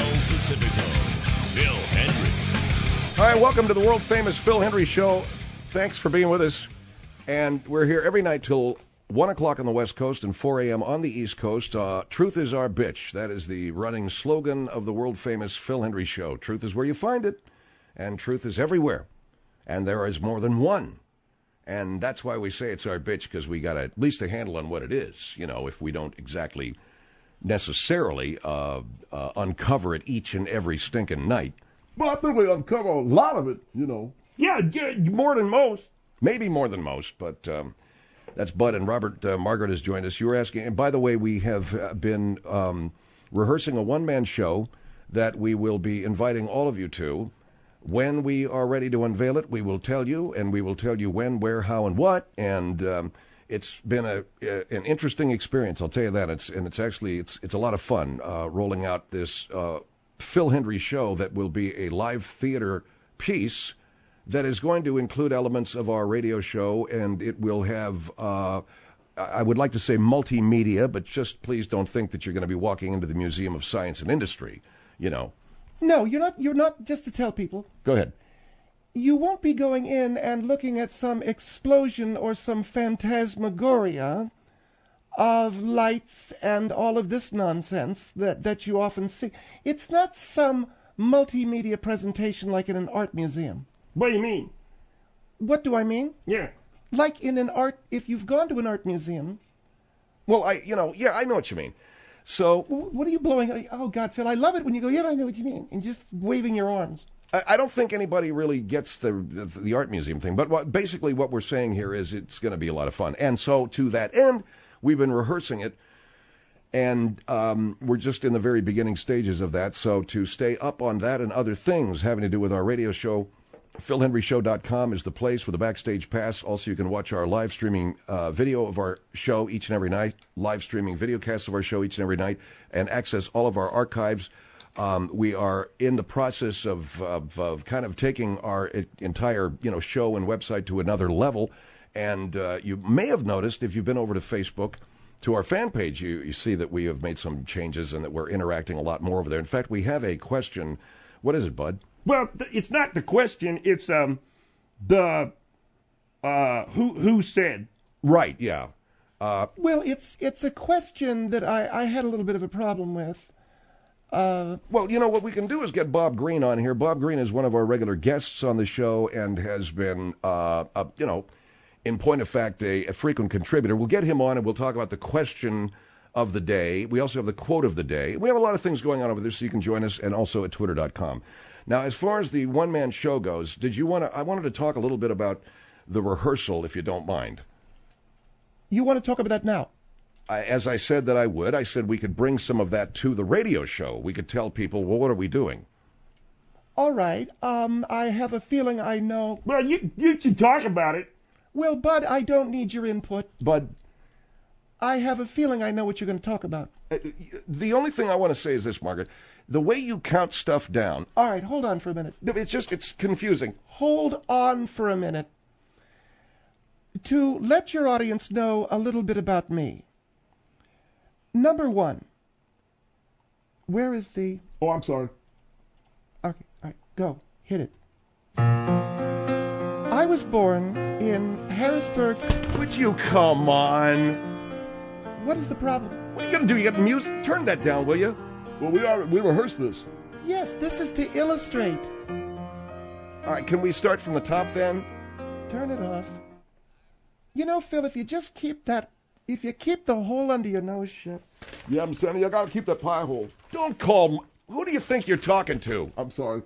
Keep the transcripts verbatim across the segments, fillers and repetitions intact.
El Pacifico, Phil Hendrie. All right, welcome to the world-famous Phil Hendrie Show. Thanks for being with us. And we're here every night till one o'clock on the West Coast and four a.m. on the East Coast. Uh, Truth is our bitch. That is the running slogan of the world-famous Phil Hendrie Show. Truth is where you find it, and truth is everywhere. And there is more than one. And that's why we say it's our bitch, because we got at least a handle on what it is. You know, if we don't exactly necessarily uh, uh, uncover it each and every stinking night. Well, I think we uncover a lot of it, you know. Yeah, yeah, more than most. Maybe more than most, but um, that's Bud and Robert. Uh, Margaret has joined us. You were asking, and by the way, we have uh, been um, rehearsing a one-man show that we will be inviting all of you to. When we are ready to unveil it, we will tell you, and we will tell you when, where, how, and what. And um, it's been a, a an interesting experience. I'll tell you that. It's and it's actually it's it's a lot of fun uh, rolling out this uh, Phil Hendrie show that will be a live theater piece that is going to include elements of our radio show, and it will have, uh, I would like to say multimedia, but just please don't think that you're going to be walking into the Museum of Science and Industry, you know. No, you're not, you're not, just to tell people. Go ahead. You won't be going in and looking at some explosion or some phantasmagoria of lights and all of this nonsense that, that you often see. It's not some multimedia presentation like in an art museum. What do you mean? What do I mean? Yeah. Like in an art, if you've gone to an art museum. Well, I, you know, yeah, I know what you mean. So. What are you blowing? Oh, God, Phil, I love it when you go, yeah, I know what you mean. And just waving your arms. I, I don't think anybody really gets the, the, the art museum thing. But what, basically what we're saying here is it's going to be a lot of fun. And so to that end, we've been rehearsing it. And um, we're just in the very beginning stages of that. So to stay up on that and other things having to do with our radio show, phil hendrie show dot com is the place with a backstage pass. Also, you can watch our live streaming uh, video of our show each and every night, live streaming videocasts of our show each and every night, and access all of our archives. Um, we are in the process of, of, of kind of taking our entire, you know, show and website to another level. And uh, you may have noticed, if you've been over to Facebook, to our fan page, you, you see that we have made some changes and that we're interacting a lot more over there. In fact, we have a question. What is it, Bud? Well, th- it's not the question. It's um, the uh, who who said. Right. Yeah. Uh, well, it's it's a question that I, I had a little bit of a problem with. Uh, well, you know, what we can do is get Bob Green on here. Bob Green is one of our regular guests on the show and has been, uh, a, you know, in point of fact, a, a frequent contributor. We'll get him on and we'll talk about the question of the day. We also have the quote of the day. We have a lot of things going on over there, so you can join us, and also at twitter dot com. Now, as far as the one-man show goes, did you want to? I wanted to talk a little bit about the rehearsal, if you don't mind. You want to talk about that now? I, as I said that I would, I said we could bring some of that to the radio show. We could tell people, well, what are we doing? All right. Um, I have a feeling I know. Well, you you should talk about it. Well, Bud, I don't need your input. Bud, I have a feeling I know what you're going to talk about. Uh, the only thing I want to say is this, Margaret. The way you count stuff down... All right, hold on for a minute. It's just, it's confusing. Hold on for a minute. To let your audience know a little bit about me. Number one. Where is the... Oh, I'm sorry. Okay, all right, go. Hit it. I was born in Harrisburg... Would you come on? What is the problem? What are you going to do? You got music? Turn that down, will you? Well, we are we rehearsed this. Yes, this is to illustrate. All right, can we start from the top then? Turn it off. You know, Phil, if you just keep that, if you keep the hole under your nose shut. Yeah, I'm saying you gotta keep that pie hole. Don't call. Who do you think you're talking to? I'm sorry.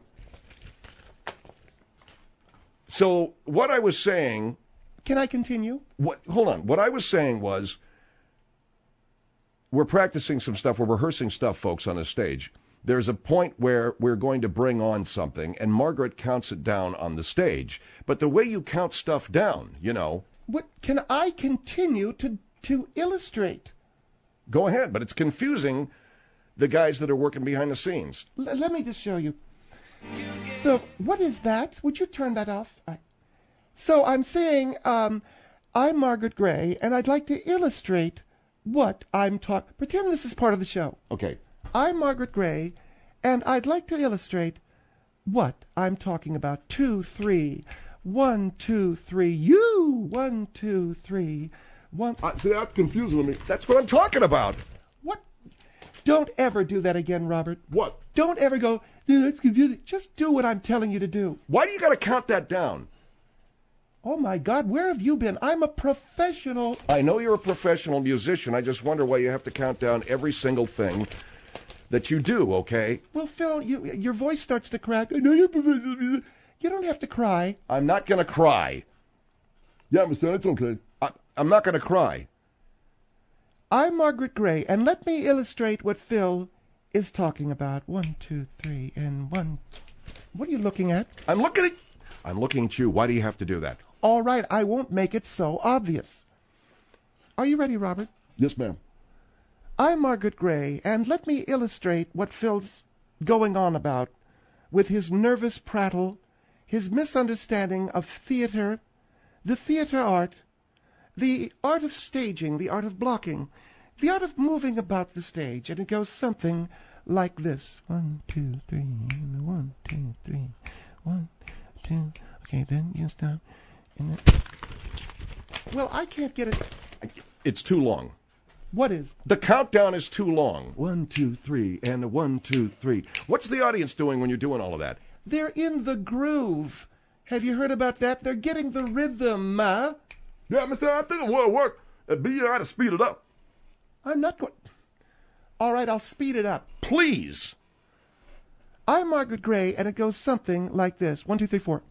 So what I was saying. Can I continue? What? Hold on. What I was saying was. We're practicing some stuff. We're rehearsing stuff, folks, on the stage. There's a point where we're going to bring on something, and Margaret counts it down on the stage. But the way you count stuff down, you know... What can I continue to, to illustrate? Go ahead, but it's confusing the guys that are working behind the scenes. L- let me just show you. So, what is that? Would you turn that off? I... So, I'm saying, um, I'm Margaret Gray, and I'd like to illustrate... what I'm talking... Pretend this is part of the show. Okay. I'm Margaret Gray, And I'd like to illustrate what I'm talking about. Two, three. One, two, three. You. One, two, three. One. I, see, that's confusing to me. That's what I'm talking about. What? Don't ever do that again, Robert. What? Don't ever go, "Yeah, that's confusing." Just do what I'm telling you to do. Why do you got to count that down? Oh, my God, where have you been? I'm a professional. I know you're a professional musician. I just wonder why you have to count down every single thing that you do, okay? Well, Phil, you, your voice starts to crack. I know you're a professional musician. You don't have to cry. I'm not going to cry. Yeah, Mister It's okay. I, I'm not going to cry. I'm Margaret Gray, and let me illustrate what Phil is talking about. One, two, three, and one. What are you looking at? I'm looking at... I'm looking at you. Why do you have to do that? All right, I won't make it so obvious. Are you ready, Robert? Yes, ma'am. I'm Margaret Gray, and let me illustrate what Phil's going on about with his nervous prattle, his misunderstanding of theater, the theater art, the art of staging, the art of blocking, the art of moving about the stage, and it goes something like this. One, two, three, one, two, three, one, two. Okay, then you stop. And then... Well, I can't get it. It's too long. What is? The countdown is too long. One, two, three, and one, two, three. What's the audience doing when you're doing all of that? They're in the groove. Have you heard about that? They're getting the rhythm, huh? Yeah, Mister I think it will work. It'd be all right to speed it up. I'm not going... All right, I'll speed it up. Please. I'm Margaret Gray, and it goes something like this. One, two, three, four.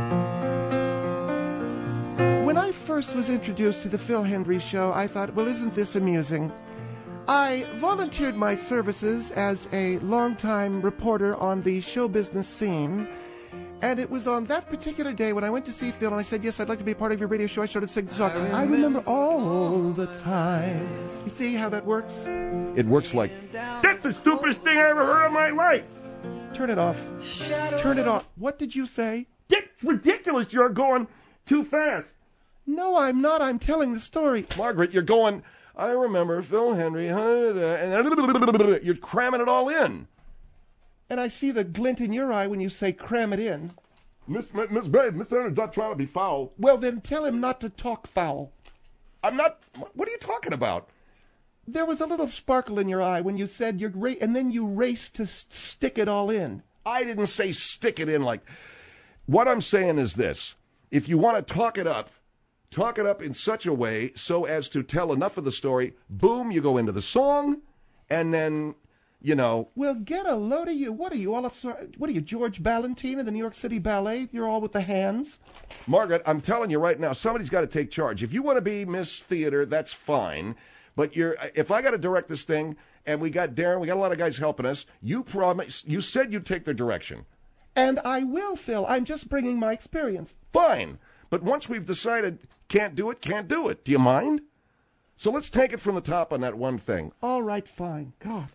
When I first was introduced to the Phil Hendrie Show, I thought, well, isn't this amusing? I volunteered my services as a longtime reporter on the show business scene, and it was on that particular day when I went to see Phil, and I said, yes, I'd like to be a part of your radio show. I started singing the song. I remember all the time. You see how that works? It works like... That's the stupidest thing I ever heard in my life. Turn it off. Turn it off. What did you say? It's ridiculous. You're going too fast. No, I'm not. I'm telling the story. Margaret, you're going... I remember Phil Hendrie, and you're cramming it all in. And I see the glint in your eye when you say cram it in. Miss Miss Babe, Mister Hendrie's not trying to be foul. Well, then tell him not to talk foul. I'm not... What are you talking about? There was a little sparkle in your eye when you said you're great, and then you raced to st- stick it all in. I didn't say stick it in like... What I'm saying is this. If you want to talk it up, talk it up in such a way so as to tell enough of the story. Boom, you go into the song, and then, you know... Well, get a load of you. What are you, all of, what are you, George Ballantyne of the New York City Ballet? You're all with the hands? Margaret, I'm telling you right now, somebody's got to take charge. If you want to be Miss Theater, that's fine. But you're, if I got to direct this thing, and we got Darren, we got a lot of guys helping us, you promised, you said you'd take the direction. And I will, Phil. I'm just bringing my experience. Fine. But once we've decided can't do it, can't do it. Do you mind? So let's take it from the top on that one thing. All right, fine. God.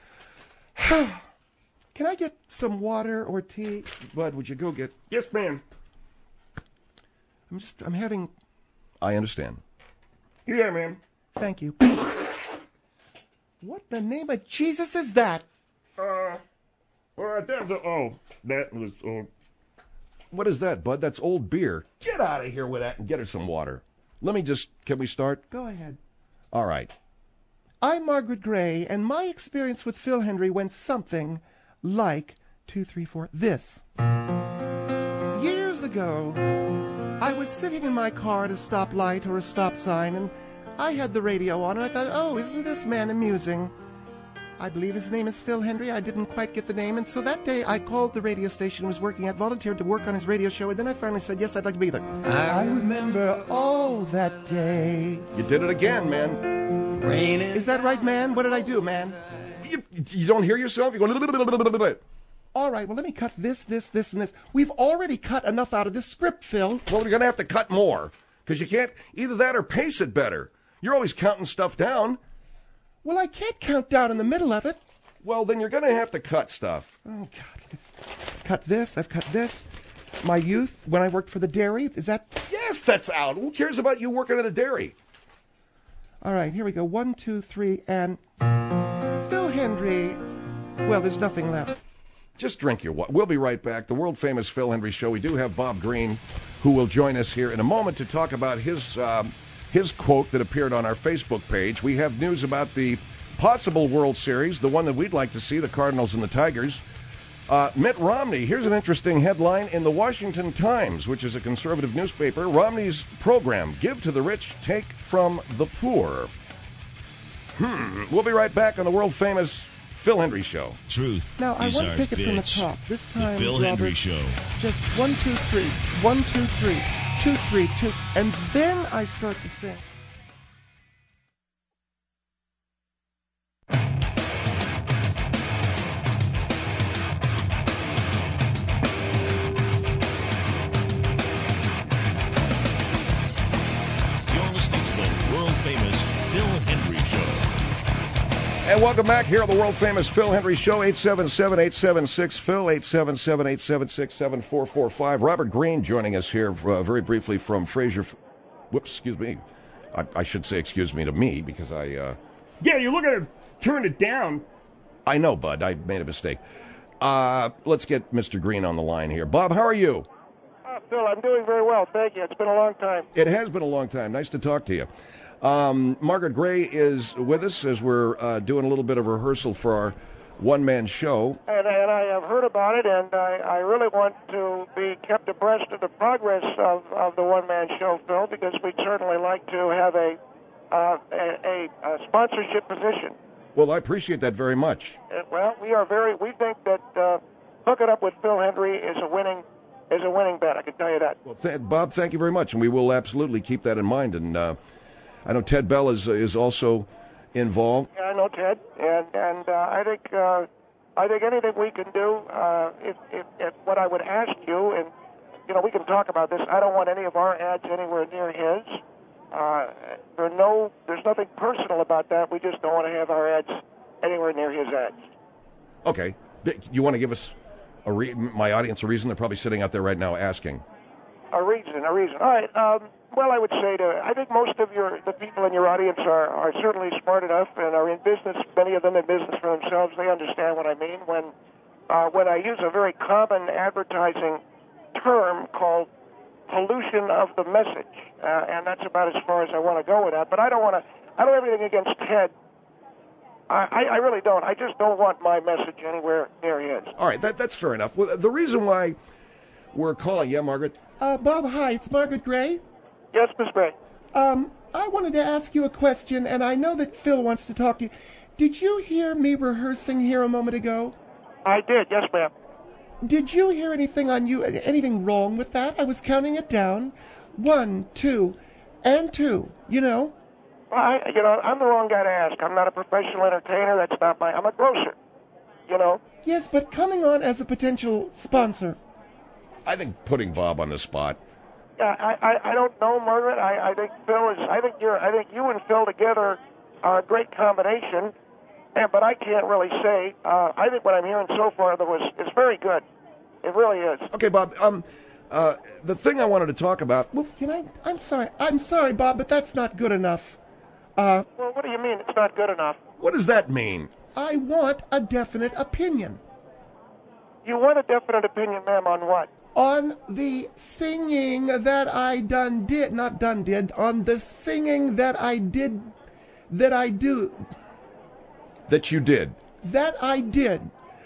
Can I get some water or tea? Bud, would you go get... Yes, ma'am. I'm just, I'm having... I understand. Yeah, ma'am. Thank you. What the name of Jesus is that? Uh, well, that's a, oh, that was, oh. What is that, Bud? That's old beer. Get out of here with that and get her some water. Let me just, can we start? Go ahead. All right. I'm Margaret Gray, and my experience with Phil Hendrie went something like, two, three, four, this. Years ago, I was sitting in my car at a stoplight or a stop sign, and I had the radio on, and I thought, oh, isn't this man amusing? I believe his name is Phil Hendrie. I didn't quite get the name, and so that day I called the radio station I was working at, volunteered to work on his radio show, and then I finally said, yes, I'd like to be there. I remember all that day. You did it again, man. Is that right, man? What did I do, man? You, you don't hear yourself? You go... All right, well, let me cut this, this, this, and this. We've already cut enough out of this script, Phil. Well, you're going to have to cut more, because you can't either that or pace it better. You're always counting stuff down. Well, I can't count down in the middle of it. Well, then you're going to have to cut stuff. Oh, God. Let's cut this. I've cut this. My youth, when I worked for the dairy. Is that... Yes, that's out. Who cares about you working at a dairy? All right, here we go. One, two, three, and... Phil Hendrie. Well, there's nothing left. Just drink your water. We'll be right back. The world-famous Phil Hendrie Show. We do have Bob Green, who will join us here in a moment to talk about his um, his quote that appeared on our Facebook page. We have news about the possible World Series, the one that we'd like to see, the Cardinals and the Tigers. Uh, Mitt Romney, here's an interesting headline in the Washington Times, which is a conservative newspaper. Romney's program, Give to the Rich, Take from the Poor. Hmm. We'll be right back on the world-famous Phil Hendrie Show. Truth. Now, I is want our to take it bitch. from the top. This time, the Phil Robert, Hendrie Show. just one, two, three, one, two, three, two, three, two, and then I start to sing. You're listening to the world-famous Phil Hendrie Show. And welcome back here on the world-famous Phil Hendrie Show, eight seven seven, eight seven six, Phil, eight seven seven, eight seven six, seven four four five. Robert Green joining us here uh, very briefly from Fraser. Whoops, excuse me. I, I should say excuse me to me because I... Uh, Yeah, you're looking to turn it down. I know, Bud. I made a mistake. Uh, let's get Mister Green on the line here. Bob, how are you? Uh, Phil, I'm doing very well, thank you. It's been a long time. It has been a long time. Nice to talk to you. Um, Margaret Gray is with us as we're uh, doing a little bit of rehearsal for our one-man show. And, and I have heard about it, and I, I really want to be kept abreast of the progress of, of the one-man show, Phil, because we'd certainly like to have a, uh, a, a, a sponsorship position. Well, I appreciate that very much. Uh, well, we are very. We think that uh, hooking up with Phil Hendrie is a winning is a winning bet. I can tell you that. Well, th- Bob, thank you very much, and we will absolutely keep that in mind. And uh, I know Ted Bell is is also involved. Yeah, I know Ted, and and uh, I think uh, I think anything we can do. Uh, if, if, if what I would ask you, and you know, we can talk about this. I don't want any of our ads anywhere near his. Uh, there no, there's nothing personal about that. We just don't want to have our ads anywhere near his ads. Okay, you want to give us a re- my audience a reason? They're probably sitting out there right now asking. A reason, a reason. All right. Um, well, I would say to, I think most of your the people in your audience are, are certainly smart enough and are in business. Many of them in business for themselves. They understand what I mean when uh, when I use a very common advertising term called pollution of the message, uh, and that's about as far as I want to go with that. But I don't want to. I don't have anything against Ted. I, I, I really don't. I just don't want my message anywhere near his. All right, that that's fair enough. Well, the reason why we're calling, yeah, Margaret. Uh, Bob, hi, it's Margaret Gray. Yes, Miss Gray. Um, I wanted to ask you a question, and I know that Phil wants to talk to you. Did you hear me rehearsing here a moment ago? I did. Yes, ma'am. Did you hear anything on you, anything wrong with that? I was counting it down. One, two, and two, you know? Well, I, you know, I'm the wrong guy to ask. I'm not a professional entertainer. That's not my... I'm a grocer, you know? Yes, but coming on as a potential sponsor. I think putting Bob on the spot. Yeah, I, I, I don't know, Margaret. I, I think Phil is... I think you're... I think you and Phil together are a great combination. And, but I can't really say. Uh, I think what I'm hearing so far, though, is, is very good. It really is. Okay, Bob. Um, uh, the thing I wanted to talk about. Well, can I... I'm sorry. I'm sorry, Bob, but that's not good enough. Uh, well, what do you mean it's not good enough? What does that mean? I want a definite opinion. You want a definite opinion, ma'am, on what? On the singing that I done did, not done did, on the singing that I did, that I do. That you did. That I did.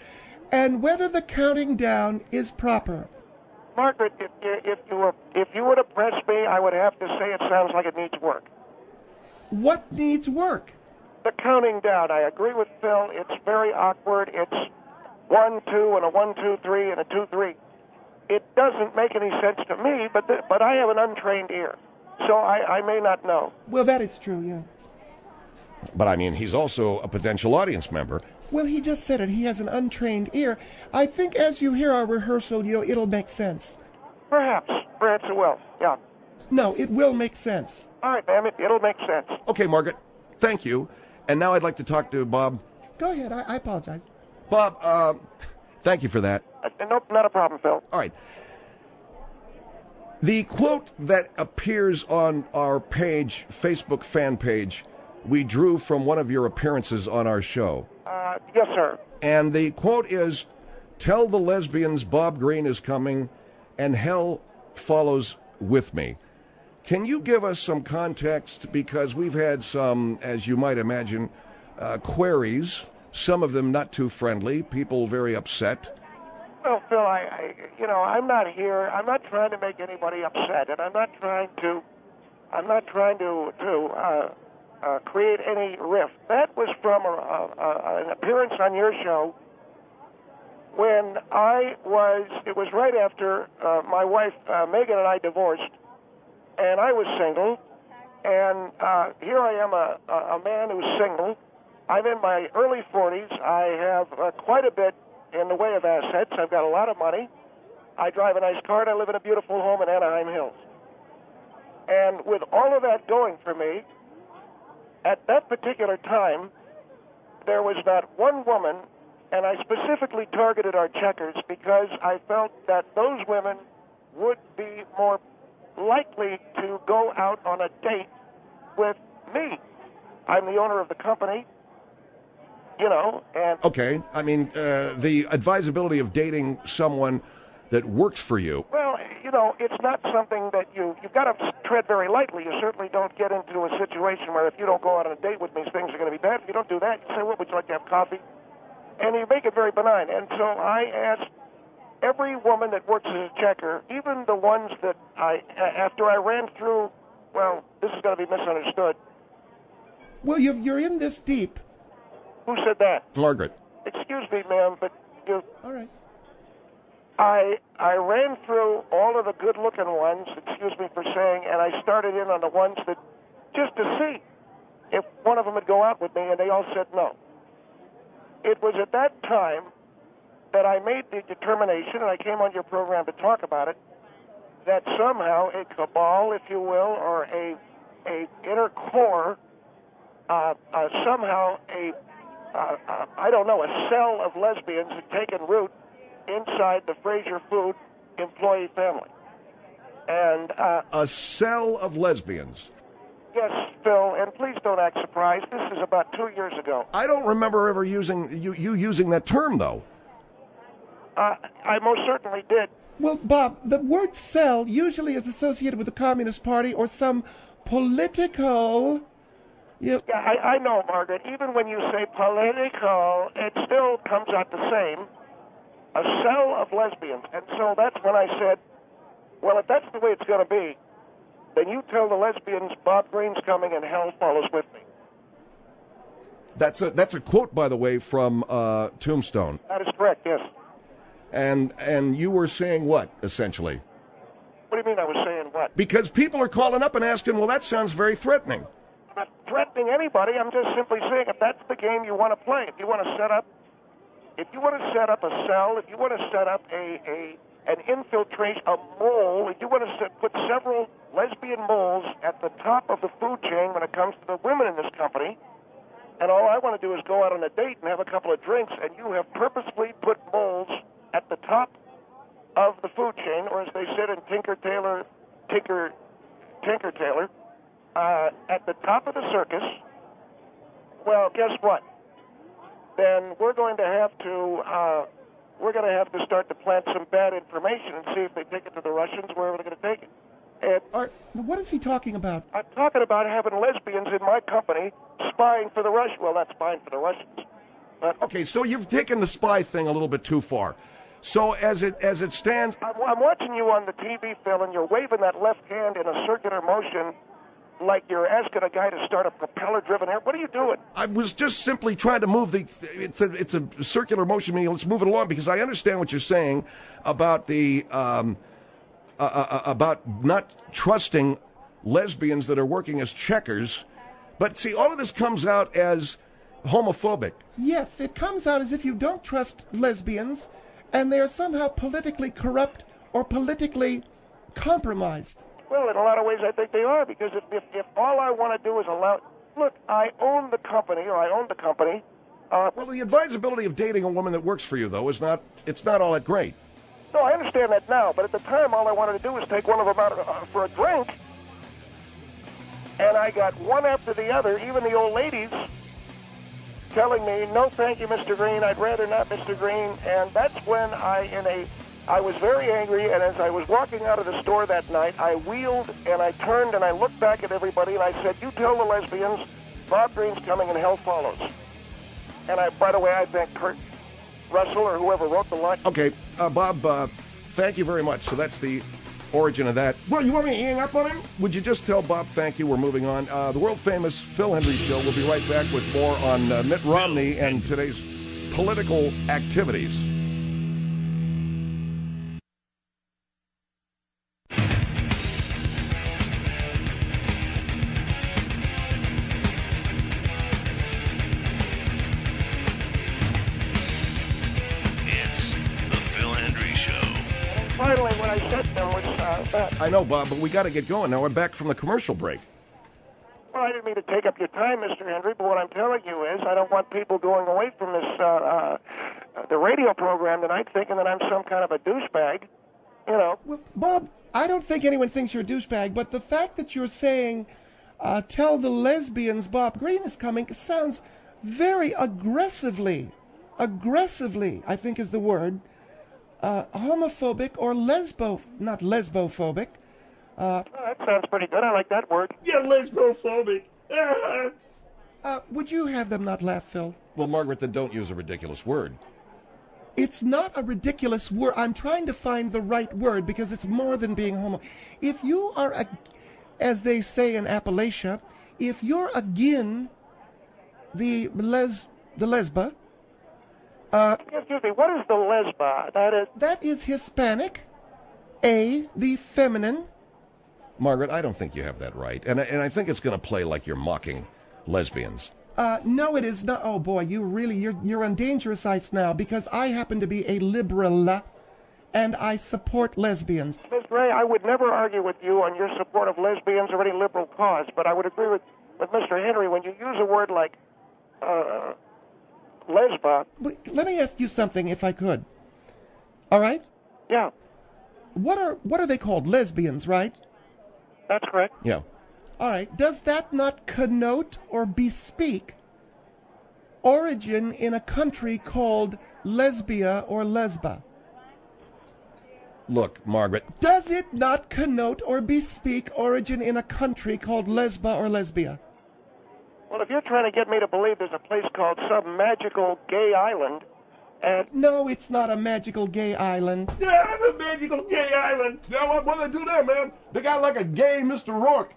And whether the counting down is proper. Margaret, if you, if you were, if you were to press me, I would have to say it sounds like it needs work. What needs work? The counting down. I agree with Phil. It's very awkward. It's one, two, and a one, two, three, and a two, three. It doesn't make any sense to me, but the, but I have an untrained ear, so I, I may not know. Well, that is true, yeah. But I mean, he's also a potential audience member. Well, he just said it. He has an untrained ear. I think as you hear our rehearsal, you'll, it'll make sense. Perhaps. Perhaps it will, yeah. No, it will make sense. All right, ma'am, it, it'll make sense. Okay, Margaret, thank you. And now I'd like to talk to Bob. Go ahead. I, I apologize. Bob, uh, thank you for that. Uh, nope, not a problem, Phil. All right. The quote that appears on our page, Facebook fan page, we drew from one of your appearances on our show. Uh, yes, sir. And the quote is, tell the lesbians Bob Green is coming, and hell follows with me. Can you give us some context? Because we've had some, as you might imagine, uh, queries, some of them not too friendly, people very upset. Well, Phil, I, I, you know, I'm not here. I'm not trying to make anybody upset, and I'm not trying to, I'm not trying to to uh, uh, create any rift. That was from a, a, a, an appearance on your show when I was. It was right after uh, my wife uh, Megan and I divorced, and I was single, and uh, here I am, a, a man who's single. I'm in my early forties. I have uh, quite a bit in the way of assets. I've got a lot of money. I drive a nice car, and I live in a beautiful home in Anaheim Hills. And with all of that going for me, at that particular time, there was not one woman, and I specifically targeted our checkers because I felt that those women would be more likely to go out on a date with me. I'm the owner of the company. You know, and okay, I mean, uh, the advisability of dating someone that works for you. Well, you know, it's not something that you you've got to tread very lightly. You certainly don't get into a situation where if you don't go out on a date with me, things are going to be bad. If you don't do that, you say, "Well, would you like to have coffee?" And you make it very benign. And so I asked every woman that works as a checker, even the ones that I after I ran through. Well, this is going to be misunderstood. Well, you're you're in this deep. Who said that? Margaret. Excuse me, ma'am, but you... All right. I I ran through all of the good-looking ones, excuse me for saying, and I started in on the ones that, just to see if one of them would go out with me, and they all said no. It was at that time that I made the determination, and I came on your program to talk about it, that somehow a cabal, if you will, or a, a inner core, uh, uh, somehow a Uh, uh, I don't know, a cell of lesbians had taken root inside the Fraser Food employee family. And uh, a cell of lesbians. Yes, Phil, and please don't act surprised. This is about two years ago. I don't remember ever using you, you using that term, though. Uh, I most certainly did. Well, Bob, the word cell usually is associated with the Communist Party or some political... You... Yeah, I, I know, Margaret. Even when you say political, it still comes out the same. A cell of lesbians. And so that's when I said, well, if that's the way it's going to be, then you tell the lesbians Bob Green's coming and hell follows with me. That's a that's a quote, by the way, from uh, Tombstone. That is correct, yes. And and you were saying what, essentially? What do you mean I was saying what? Because people are calling up and asking, well, that sounds very threatening. I'm not threatening anybody. I'm just simply saying if that's the game you want to play, if you want to set up, if you want to set up a cell, if you want to set up a, a an infiltration, a mole, if you want to set, put several lesbian moles at the top of the food chain when it comes to the women in this company, and all I want to do is go out on a date and have a couple of drinks, and you have purposely put moles at the top of the food chain, or as they said in Tinker Tailor, Tinker, Tinker Tailor, uh, at the top of the circus. Well, guess what? Then we're going to have to uh, we're going to have to start to plant some bad information and see if they take it to the Russians, wherever they're going to take it. And Are, what is he talking about? I'm talking about having lesbians in my company spying for the Russians. Well, not spying for the Russians. But Okay, so you've taken the spy thing a little bit too far. So as it as it stands, I'm, I'm watching you on the T V, Phil, and you're waving that left hand in a circular motion like you're asking a guy to start a propeller-driven air. What are you doing? I was just simply trying to move the. It's a it's a circular motion. Meaning, let's move it along because I understand what you're saying about the um, uh, uh, about not trusting lesbians that are working as checkers. But see, all of this comes out as homophobic. Yes, it comes out as if you don't trust lesbians, and they are somehow politically corrupt or politically compromised. Well, in a lot of ways, I think they are, because if, if, if all I want to do is allow... Look, I own the company, or I own the company. Uh, Well, the advisability of dating a woman that works for you, though, is not. It's not all that great. no, I understand that now, but at the time, all I wanted to do was take one of them out uh, for a drink, and I got one after the other, even the old ladies, telling me, no, thank you, Mister Green, I'd rather not, Mister Green. And that's when I, in a, I was very angry, and as I was walking out of the store that night, I wheeled and I turned and I looked back at everybody and I said, you tell the lesbians, Bob Green's coming and hell follows. And I, by the way, I thank Kurt Russell or whoever wrote the line. Okay, uh, Bob, uh, thank you very much. So that's the origin of that. Well, you want me to hang up on him? Would you just tell Bob thank you? We're moving on. Uh, the world-famous Phil Hendrie Show. We'll be right back with more on uh, Mitt Romney and today's political activities. It's the Phil Hendrie Show. Finally, what I said to them was, uh, that, I know, Bob, but we got to get going. Now we're back from the commercial break. well, I didn't mean to take up your time, Mister Hendrie, but what I'm telling you is I don't want people going away from this, uh, uh, the radio program tonight thinking that I'm some kind of a douchebag, you know. Well, Bob, I don't think anyone thinks you're a douchebag, but the fact that you're saying, uh, tell the lesbians Bob Green is coming, sounds very aggressively, aggressively, I think is the word, uh, homophobic or lesbo, not lesbophobic. Oh, that sounds pretty good. I like that word. You're lesbophobic. Uh, would you have them not laugh, Phil? Well, Margaret, then don't use a ridiculous word. It's not a ridiculous word. I'm trying to find the right word because it's more than being homo. If you are, a, as they say in Appalachia, if you're agin the les, the lesba, uh, Excuse me, what is the lesba? That is, that is Hispanic, A, the feminine. Margaret, I don't think you have that right. And, I- and I think it's going to play like you're mocking lesbians. Uh, no, it is not. Oh boy, you really, you're, you're on dangerous ice now because I happen to be a liberal and I support lesbians. Miss Ray, I would never argue with you on your support of lesbians or any liberal cause, but I would agree with, with Mister Henry when you use a word like uh, lesba. But let me ask you something, if I could. All right? Yeah, What are what are they called? Lesbians, right? that's correct. Yeah. All right. Does that not connote or bespeak origin in a country called Lesbia or Lesba? Look, Margaret, Does it not connote or bespeak origin in a country called Lesba or Lesbia? Well, if you're trying to get me to believe there's a place called some magical gay island, and No, it's not a magical gay island. Yeah, the magical gay island. Yeah, what, what do they do there, man? They got like a gay Mister Rourke.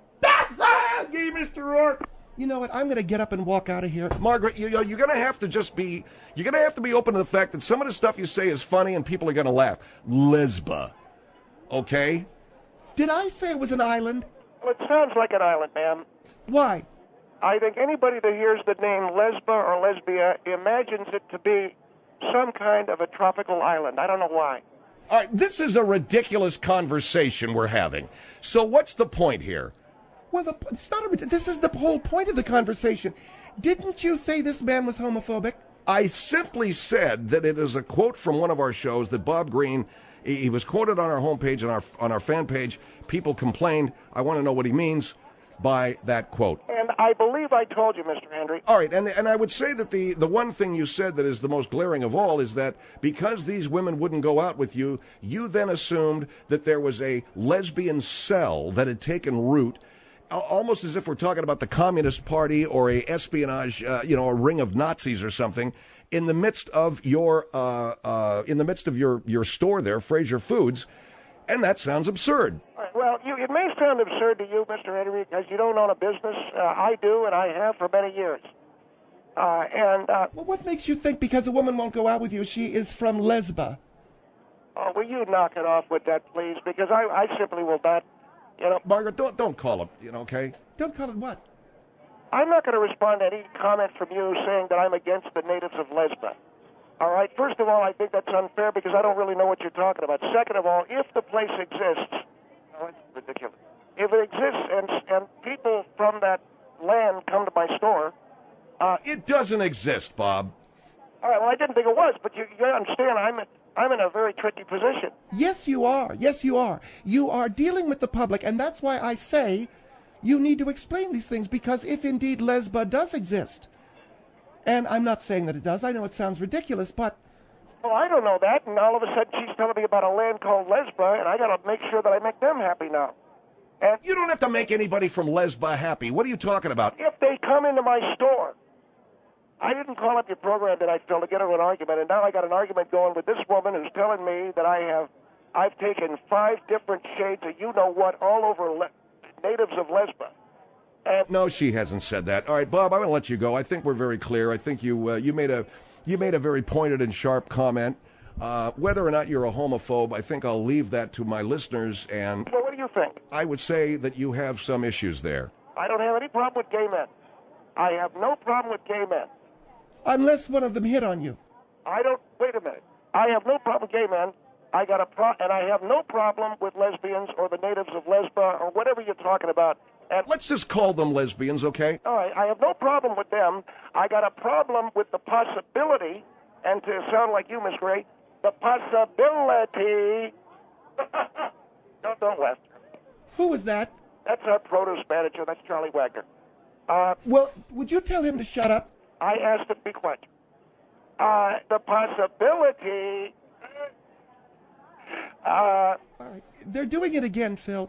Gay Mister Rourke. You know what? I'm going to get up and walk out of here. Margaret, you know, you're going to have to just be, you're going to have to be open to the fact that some of the stuff you say is funny and people are going to laugh. Lesba. Okay? Did I say it was an island? well, it sounds like an island, ma'am. Why? I think anybody that hears the name Lesba or Lesbia imagines it to be some kind of a tropical island. I don't know why. All right, this is a ridiculous conversation we're having. So what's the point here? Well, the, it's not a, this is the whole point of the conversation. Didn't you say this man was homophobic? I simply said that it is a quote from one of our shows that Bob Green, he he was quoted on our homepage, on our, on our fan page. People complained. I want to know what he means by that quote. And I believe I told you, Mister Henry. All right, and and I would say that the, the one thing you said that is the most glaring of all is that because these women wouldn't go out with you, you then assumed that there was a lesbian cell that had taken root, al- almost as if we're talking about the Communist Party or a espionage, uh, you know, a ring of Nazis or something, in the midst of your uh, uh, in the midst of your, your store there, Fraser Foods, and that sounds absurd. All right, well, you, it may sound absurd to you, Mister Henry, because you don't own a business. Uh, I do, and I have for many years. Uh, and, uh, Well, what makes you think because a woman won't go out with you, she is from Lesba? oh, will you knock it off with that, please? Because I, I simply will not, you know, Margaret, don't don't call him, you know, okay? Don't call it what? I'm not going to respond to any comment from you saying that I'm against the natives of Lesba. All right, first of all, I think that's unfair because I don't really know what you're talking about. Second of all, if the place exists, oh, it's ridiculous. If it exists and, and people from that land come to my store, uh, It doesn't exist, Bob. all right, well, I didn't think it was, but you, you understand I'm, I'm in a very tricky position. Yes, you are. Yes, you are. You are dealing with the public, and that's why I say you need to explain these things, because if indeed Lesba does exist, And I'm not saying that it does. I know it sounds ridiculous, but Well, I don't know that, and all of a sudden she's telling me about a land called Lesba, and I got to make sure that I make them happy now. And You don't have to make anybody from Lesba happy. What are you talking about? if they come into my store, I didn't call up your program tonight, Phil, to get into an argument, and now I got an argument going with this woman who's telling me that I have, I've taken five different shades of you-know-what all over le- natives of Lesba. And No, she hasn't said that. All right, Bob, I'm going to let you go. I think we're very clear. I think you uh, you made a you made a very pointed and sharp comment. Uh, whether or not you're a homophobe, I think I'll leave that to my listeners, and well, what do you think? I would say that you have some issues there. I don't have any problem with gay men. I have no problem with gay men. unless one of them hit on you. I don't, wait a minute. I have no problem with gay men. I got a pro, and I have no problem with lesbians or the natives of Lesba or whatever you're talking about. And Let's just call them lesbians, okay? all right, I have no problem with them. I got a problem with the possibility, and to sound like you, Miss Gray, the possibility. don't don't laugh. Who was that? That's our produce manager. That's Charlie Wagner. Uh, Well, would you tell him to shut up? I asked him to be quiet. Uh, the possibility. Uh, All right. They're doing it again, Phil.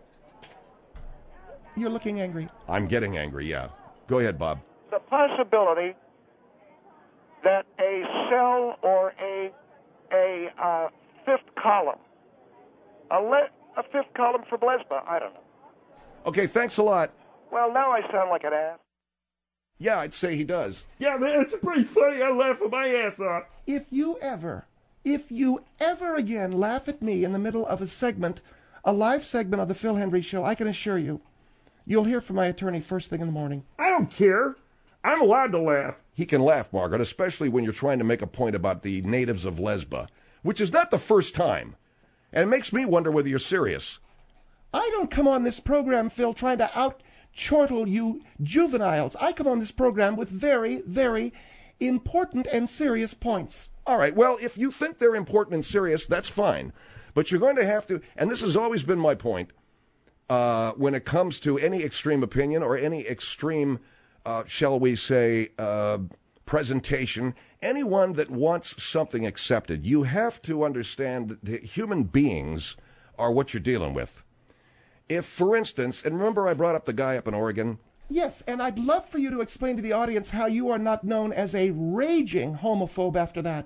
You're looking angry. I'm getting angry, yeah. Go ahead, Bob. the possibility that a cell or a a uh, fifth column, a, le- a fifth column from Lesba, I don't know. Okay, thanks a lot. Well, now I sound like an ass. Yeah, I'd say he does. Yeah, man, it's pretty funny. I laugh my ass off. If you ever, if you ever again laugh at me in the middle of a segment, a live segment of the Phil Hendry Show, I can assure you, you'll hear from my attorney first thing in the morning. I don't care. I'm allowed to laugh. He can laugh, Margaret, especially when you're trying to make a point about the natives of Lesba, which is not the first time. And it makes me wonder whether you're serious. I don't come on this program, Phil, trying to out-chortle you juveniles. I come on this program with very, very important and serious points. All right, well, if you think they're important and serious, that's fine. But you're going to have to, and this has always been my point, uh, when it comes to any extreme opinion or any extreme, uh, shall we say, uh, presentation, anyone that wants something accepted, you have to understand that human beings are what you're dealing with. If, for instance, and remember I brought up the guy up in Oregon? Yes, and I'd love for you to explain to the audience how you are not known as a raging homophobe after that.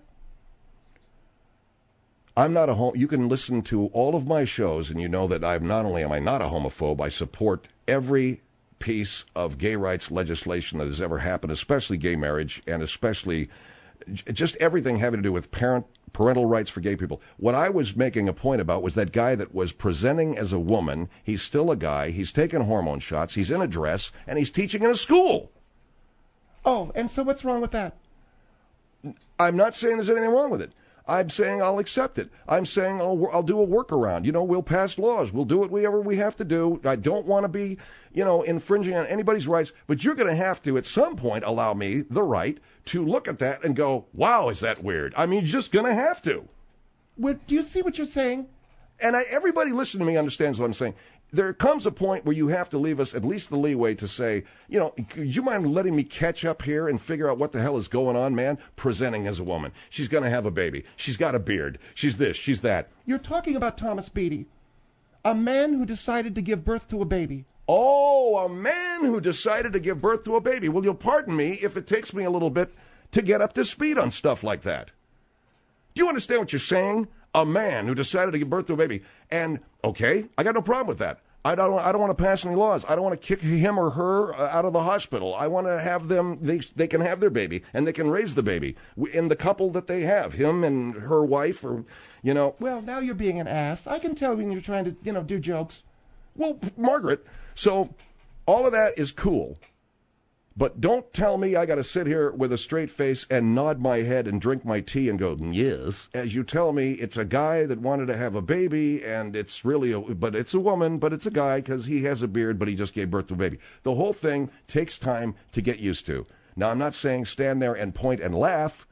I'm not a hom- you can listen to all of my shows and you know that I'm not only am I not a homophobe, I support every piece of gay rights legislation that has ever happened, especially gay marriage and especially j- just everything having to do with parent parental rights for gay people. What I was making a point about was that guy that was presenting as a woman. He's still a guy. He's taking hormone shots. He's in a dress and he's teaching in a school. Oh, and so what's wrong with that? I'm not saying there's anything wrong with it. I'm saying I'll accept it. I'm saying I'll I'll do a workaround. You know, we'll pass laws. We'll do whatever we have to do. I don't want to be, you know, infringing on anybody's rights. But you're going to have to, at some point, allow me the right to look at that and go, wow, is that weird? I mean, you're just going to have to. Well, do you see what you're saying? And I, everybody listening to me understands what I'm saying. There comes a point where you have to leave us at least the leeway to say, you know, could you mind letting me catch up here and figure out what the hell is going on, man? Presenting as a woman. She's going to have a baby. She's got a beard. She's this. She's that. You're talking about Thomas Beatty, a man who decided to give birth to a baby. Oh, a man who decided to give birth to a baby. Well, you'll pardon me if it takes me a little bit to get up to speed on stuff like that. Do you understand what you're saying? A man who decided to give birth to a baby. And, okay, I got no problem with that. I don't, I don't want to pass any laws. I don't want to kick him or her out of the hospital. I want to have them, they, they can have their baby, and they can raise the baby in the couple that they have, him and her wife, or, you know. Well, now you're being an ass. I can tell when you're trying to, you know, do jokes. Well, Margaret, so all of that is cool. But don't tell me I got to sit here with a straight face and nod my head and drink my tea and go, yes, as you tell me it's a guy that wanted to have a baby, and it's really, a, but it's a woman, but it's a guy because he has a beard, but he just gave birth to a baby. The whole thing takes time to get used to. Now, I'm not saying stand there and point and laugh.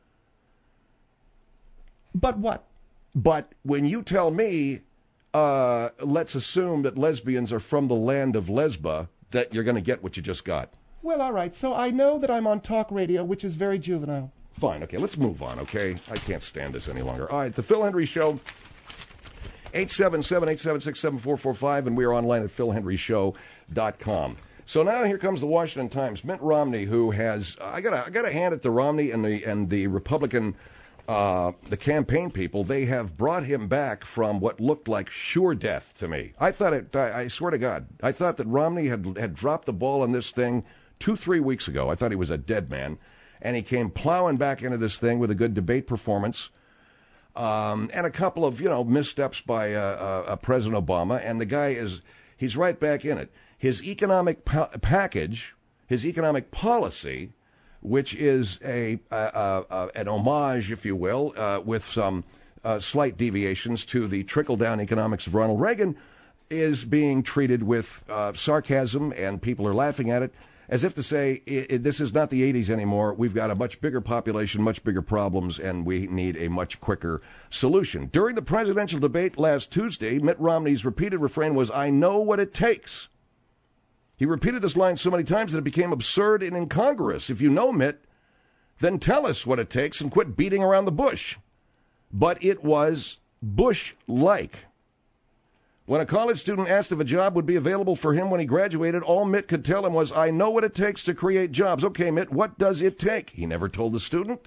But what? But when you tell me, uh, let's assume that lesbians are from the land of Lesba, that you're going to get what you just got. Well, all right. So I know that I'm on talk radio, which is very juvenile. Fine, okay, let's move on, okay? I can't stand this any longer. All right, the Phil Hendrie Show, eight seven seven, eight seven six, seven four four five, and we are online at phil hendrie show dot com. So now here comes the Washington Times. Mitt Romney, who has, I gotta, I gotta hand it to Romney and the and the Republican, uh, the campaign people. They have brought him back from what looked like sure death to me. I thought it. I, I swear to God, I thought that Romney had had dropped the ball on this thing two, three weeks ago. I thought he was a dead man. And he came plowing back into this thing with a good debate performance um, and a couple of, you know, missteps by uh, uh, President Obama. And the guy is, he's right back in it. His economic pa- package, his economic policy, which is a uh, uh, uh, an homage, if you will, uh, with some uh, slight deviations to the trickle-down economics of Ronald Reagan, is being treated with uh, sarcasm, and people are laughing at it. As if to say, it, it, this is not the eighties anymore. We've got a much bigger population, much bigger problems, and we need a much quicker solution. During the presidential debate last Tuesday, Mitt Romney's repeated refrain was, I know what it takes. He repeated this line so many times that it became absurd and incongruous. If you know Mitt, then tell us what it takes and quit beating around the bush. But it was Bush-like. When a college student asked if a job would be available for him when he graduated, all Mitt could tell him was, I know what it takes to create jobs. Okay, Mitt, what does it take? He never told the student.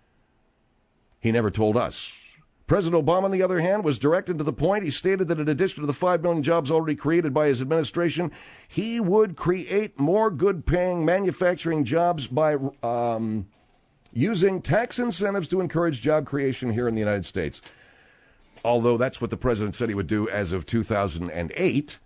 He never told us. President Obama, on the other hand, was direct and to the point. He stated that in addition to the five million jobs already created by his administration, he would create more good-paying manufacturing jobs by um, using tax incentives to encourage job creation here in the United States. Although that's what the president said he would do as of two thousand eight.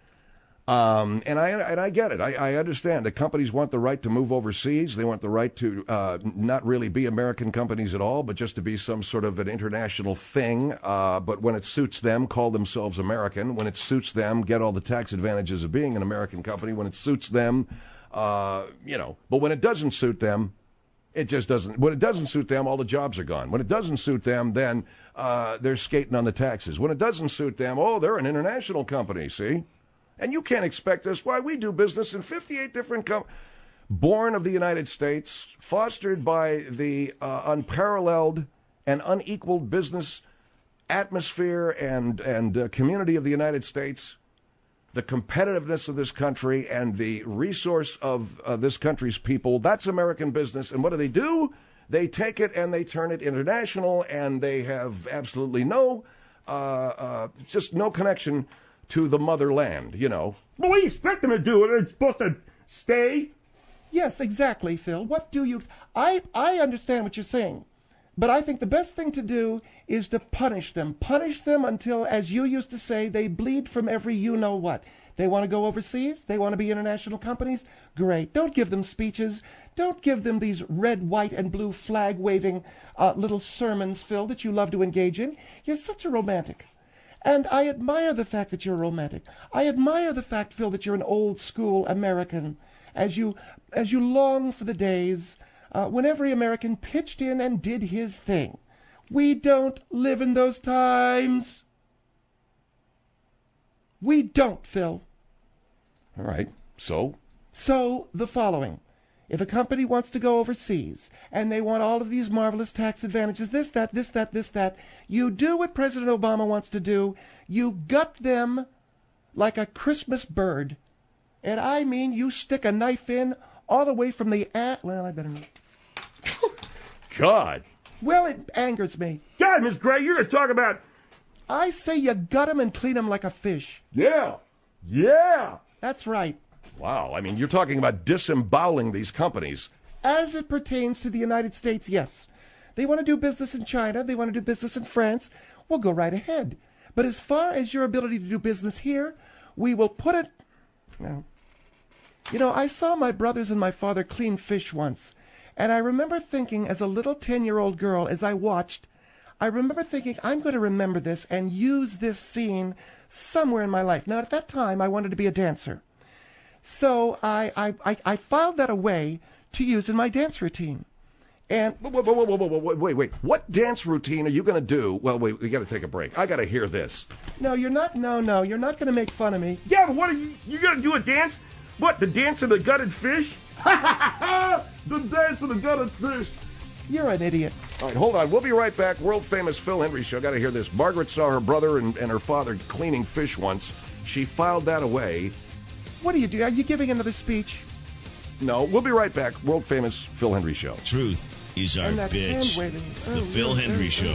Um, and I and I get it. I, I understand. The companies want the right to move overseas. They want the right to uh, not really be American companies at all, but just to be some sort of an international thing. Uh, but when it suits them, call themselves American. When it suits them, get all the tax advantages of being an American company. When it suits them, uh, you know. But when it doesn't suit them, it just doesn't. When it doesn't suit them, all the jobs are gone. When it doesn't suit them, then uh, they're skating on the taxes. When it doesn't suit them, oh, they're an international company, see? And you can't expect us. Why, we do business in fifty-eight different companies. Born of the United States, fostered by the uh, unparalleled and unequaled business atmosphere and, and uh, community of the United States, the competitiveness of this country and the resource of uh, this country's people. That's American business. And what do they do? They take it and they turn it international, and they have absolutely no, uh, uh, just no connection to the motherland, you know. But what do you expect them to do? Are they supposed to stay? Yes, exactly, Phil. What do you... I, I understand what you're saying, but I think the best thing to do is to punish them. Punish them until, as you used to say, they bleed from every you-know-what. They want to go overseas? They want to be international companies? Great. Don't give them speeches. Don't give them these red, white, and blue flag-waving uh, little sermons, Phil, that you love to engage in. You're such a romantic. And I admire the fact that you're romantic. I admire the fact, Phil, that you're an old-school American, as you as you long for the days uh, when every American pitched in and did his thing. We don't live in those times. We don't, Phil. All right. So? So, the following. If a company wants to go overseas, and they want all of these marvelous tax advantages, this, that, this, that, this, that, you do what President Obama wants to do. You gut them like a Christmas bird. And I mean, you stick a knife in all the way from the... A- well, I better not. God. Well, it angers me. God, Miss Gray, you're going to talk about... I say you gut them and clean them like a fish. Yeah. Yeah. That's right. Wow. I mean, you're talking about disemboweling these companies. As it pertains to the United States, yes. They want to do business in China. They want to do business in France. We'll go right ahead. But as far as your ability to do business here, we will put it... Well, you know, I saw my brothers and my father clean fish once, and I remember thinking as a little ten-year-old girl, as I watched, I remember thinking, I'm going to remember this and use this scene somewhere in my life. Now, at that time, I wanted to be a dancer. So I, I, I, I filed that away to use in my dance routine. And wait, wait, wait, wait, wait, wait, wait. What dance routine are you going to do? Well, wait, we got to take a break. I got to hear this. No, you're not. No, no, you're not going to make fun of me. Yeah, but what are you? You going to do a dance? What, the dance of the gutted fish? The dance of the gutted fish. You're an idiot. All right, hold on. We'll be right back. World famous Phil Hendrie show. Got to hear this. Margaret saw her brother and, and her father cleaning fish once. She filed that away. What do you do? Are you giving another speech? No, we'll be right back. World famous Phil Hendrie show. Truth is our And that bitch. hand waving. The Oh, Phil oh, Hendrie oh, Show.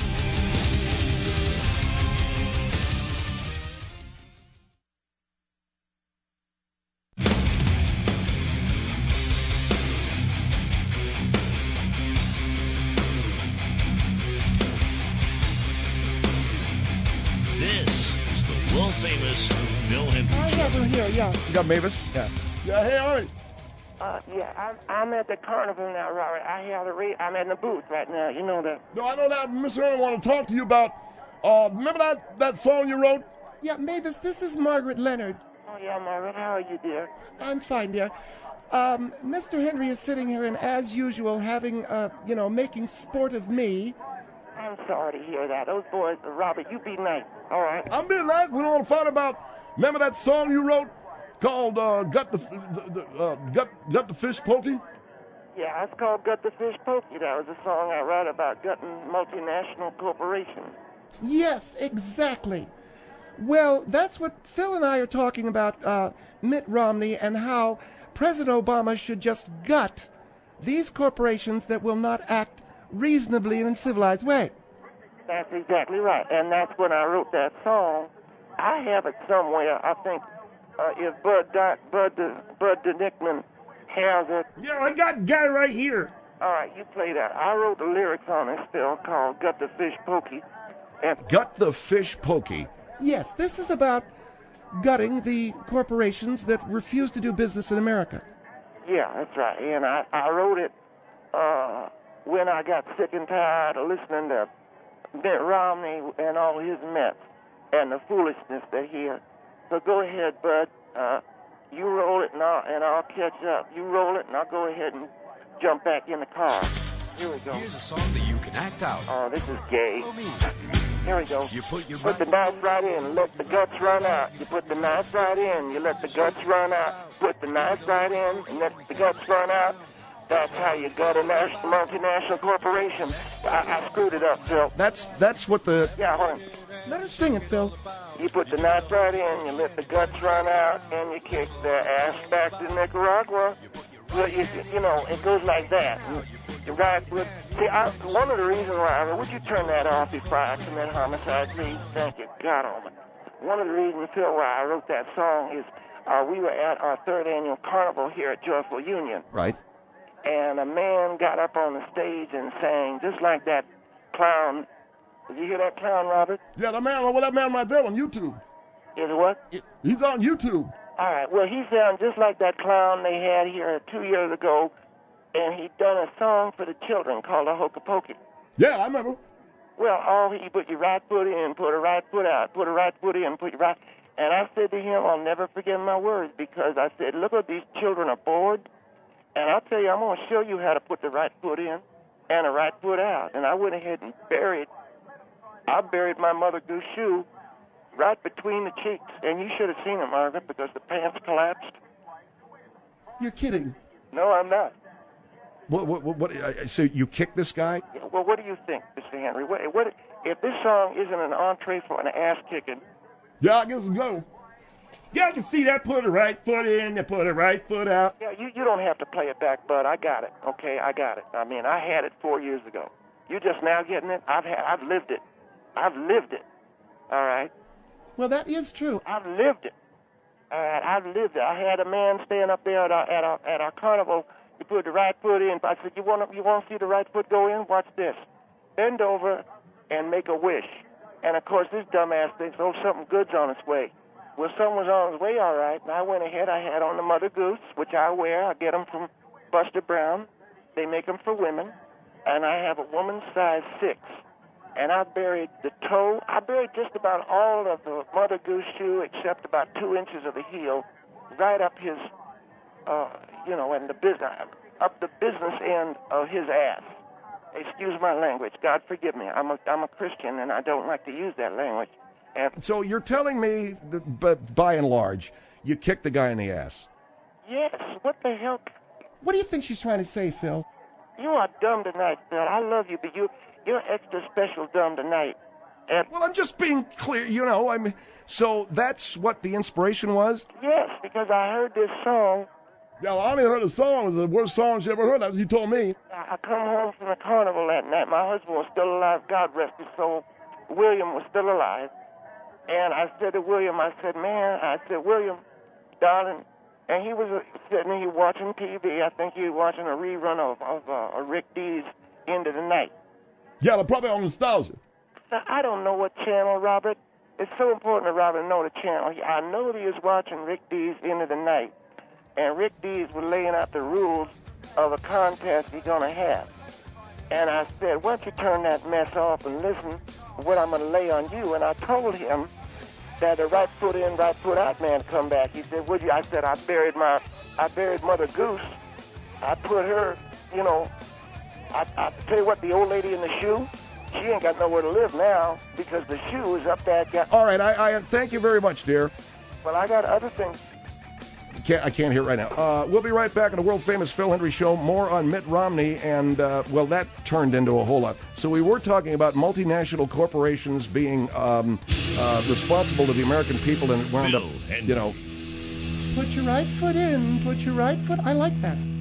This is the world famous Phil Hendrie I Show. have her here, yeah. You got Mavis? Yeah. Yeah, hey, Arnie. Uh, yeah, I'm, I'm at the carnival now, Robert. I have the re- I'm in the booth right now. You know that. No, I know that, Mister Ernie, I want to talk to you about, uh, remember that, that song you wrote? Yeah, Mavis, this is Margaret Leonard. Oh, yeah, Margaret, how are you, dear? I'm fine, dear. Um, Mister Henry is sitting here and, as usual, having, uh, you know, making sport of me. I'm sorry to hear that. Those boys, uh, Robert, you be nice, all right? I'm being nice. We don't want to fight about, remember that song you wrote called uh, Gut the, the, the uh, Gut, Gut the Fish Pokey? Yeah, it's called Gut the Fish Pokey. That was a song I wrote about gutting multinational corporations. Yes, exactly. Well, that's what Phil and I are talking about, uh, Mitt Romney, and how President Obama should just gut these corporations that will not act reasonably in a civilized way. That's exactly right, and that's when I wrote that song. I have it somewhere. I think uh, if Bud Di- Bud De- Bud De Nickman has it. Yeah, I got got it right here. All right, you play that. I wrote the lyrics on this still called "Gut the Fish Pokey," and Gut the Fish Pokey. Yes, this is about gutting the corporations that refuse to do business in America. yeah, that's right. And I I wrote it uh, when I got sick and tired of listening to Mitt Romney and all his mess and the foolishness they hear. So go ahead, Bud. Uh, you roll it and I'll, and I'll catch up. You roll it and I'll go ahead and jump back in the car. Here we go. Here's a song that you can act out. Oh, this is gay. Follow me. Here we go. You put your Put the knife right in, let the guts run out. You put the knife right in, you let the guts run out. Put the knife right in and let the guts run out. That's how you gut a national, multinational corporation. I, I screwed it up, Phil. That's that's what the Yeah, hold on. Let her sing it, Phil. You put the knife right in, you let the guts run out, and you kick their ass back to Nicaragua. Well, you, you know, it goes like that. You right with, see, I, one of the reasons why, I, would you turn that off before I commit homicide, please? Thank you, God Almighty. One of the reasons, Phil, why I wrote that song is uh, we were at our third annual carnival here at Joyful Union, right. and a man got up on the stage and sang just like that clown. Did you hear that clown, Robert? Yeah, that man, well, that man right there on YouTube. Is it what? He's on YouTube. All right. Well, he sounds just like that clown they had here two years ago, and he done a song for the children called a Hokey Pokey. Yeah, I remember. Well, all he put your right foot in, put a right foot out, put a right foot in, put your right. And I said to him, I'll never forget my words, because I said, look at these children are bored, and I'll tell you, I'm going to show you how to put the right foot in and a right foot out. And I went ahead and buried, I buried my Mother Goose shoe right between the cheeks, and you should have seen it, Margaret, because the pants collapsed. You're kidding. No, I'm not. What, what, what, what, uh, so you kicked this guy? Well, what do you think, Mister Henry? What, what if this song isn't an entree for an ass kicking? Yeah, I guess it's go. Yeah, I can see that. Put the right foot in, and put the right foot out. Yeah, you, you don't have to play it back, bud. I got it. Okay, I got it. I mean, I had it four years ago. You just now getting it? I've had, I've lived it. I've lived it. All right. Well, that is true. I've lived it. All right, I've lived it. I had a man staying up there at our at our, at our carnival. He put the right foot in. I said, "You want to you want to see the right foot go in? Watch this. Bend over and make a wish." And of course, this dumbass thinks, "Oh, something good's on its way." Well, something was on its way, all right. And I went ahead. I had on the Mother Goose, which I wear. I get them from Buster Brown. They make them for women, and I have a woman's size six. And I buried the toe. I buried just about all of the Mother Goose shoe except about two inches of the heel, right up his, uh, you know, and the business, up the business end of his ass. Excuse my language. God forgive me. I'm a, I'm a Christian, and I don't like to use that language. And So you're telling me that, but by and large, you kicked the guy in the ass. yes, what the hell? What do you think she's trying to say, Phil? You are dumb tonight, Phil. I love you, but you, you're extra special dumb tonight. And Well, I'm just being clear, you know. I mean, so that's what the inspiration was. yes, because I heard this song. Yeah, well, I only heard the song. It's the worst song she ever heard. That's what you told me. I I come home from the carnival that night. My husband was still alive. God rest his soul. William was still alive. And I said to William, I said, man, I said, William, darling, and he was uh, sitting here watching T V. I think he was watching a rerun of, of uh, Rick Dees' End of the Night. Yeah, they're probably on nostalgia. Now, I don't know what channel, Robert. It's so important to Robert to know the channel. He- I know that he was watching Rick Dees' End of the Night. And Rick Dees was laying out the rules of a contest he's going to have. And I said, why don't you turn that mess off and listen to what I'm going to lay on you? And I told him that the right foot in, right foot out man come back. He said, would you? I said, I buried my, I buried Mother Goose. I put her, you know, I, I tell you what, the old lady in the shoe, she ain't got nowhere to live now because the shoe is up there. Got, All right, I, I thank you very much, dear. well, I got other things. Can't, I can't hear it right now. Uh, we'll be right back on the world-famous Phil Hendry Show. More on Mitt Romney, and, uh, well, that turned into a whole lot. So we were talking about multinational corporations being um, uh, responsible to the American people, and it wound Phil up, Hendry. you know... Put your right foot in, put your right foot... I like that.